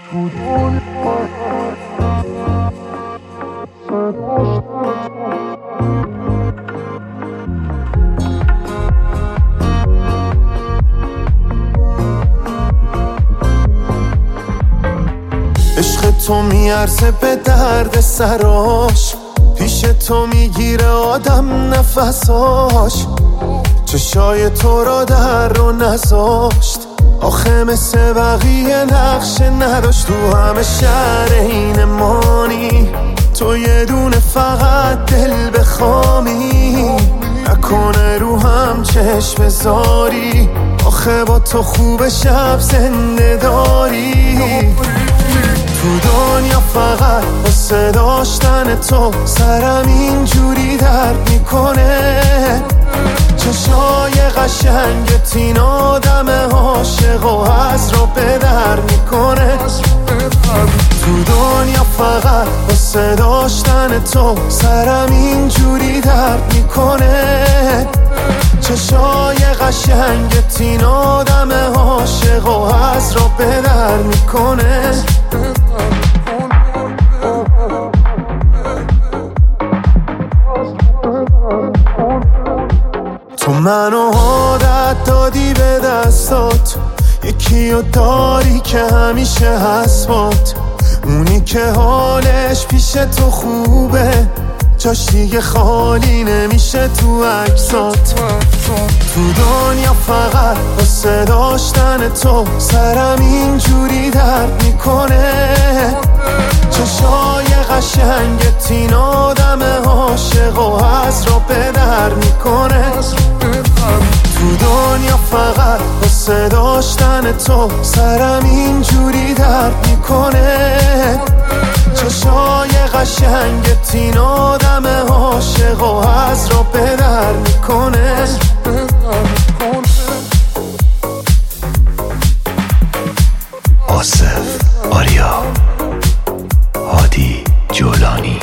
عشق تو میارزه به درد سراش، پیش تو میگیره آدم نفساش. چشای تو را در رو نذاشت، آخه مثل بقیه نقش نداشت. تو همه شهر این مانی، تو یه دونه فقط دل بخوامی. نکنه رو هم چشم بذاری، آخه با تو خوب شب زنده داری. تو دنیا فقط واسه داشتن تو سرم اینجوری درد میکنه. چشای قشنگت این آدم عاشق و از رو به در میکنه. تو دنیا فقط واسه داشتن تو سرم اینجوری درد میکنه. چشای قشنگت این آدم عاشق و از رو به در میکنه. تو منو عادت دادی به دستات، یکی رو داری که همیشه هست بات. اونی که حالش پیش تو خوبه، جاش دیگه خالی نمیشه تو عکسات. تو دنیا فقط واسه داشتن تو سرم اینجوری درد میکنه. چشای قشنگت این آدم عاشق و از رو به در میکنه. تو دنیا فقط واسه داشتن تو سرم اینجوری درد میکنه. چشای قشنگت این آدم عاشق و از رو به در میکنه. آصف آریا هادی جولانی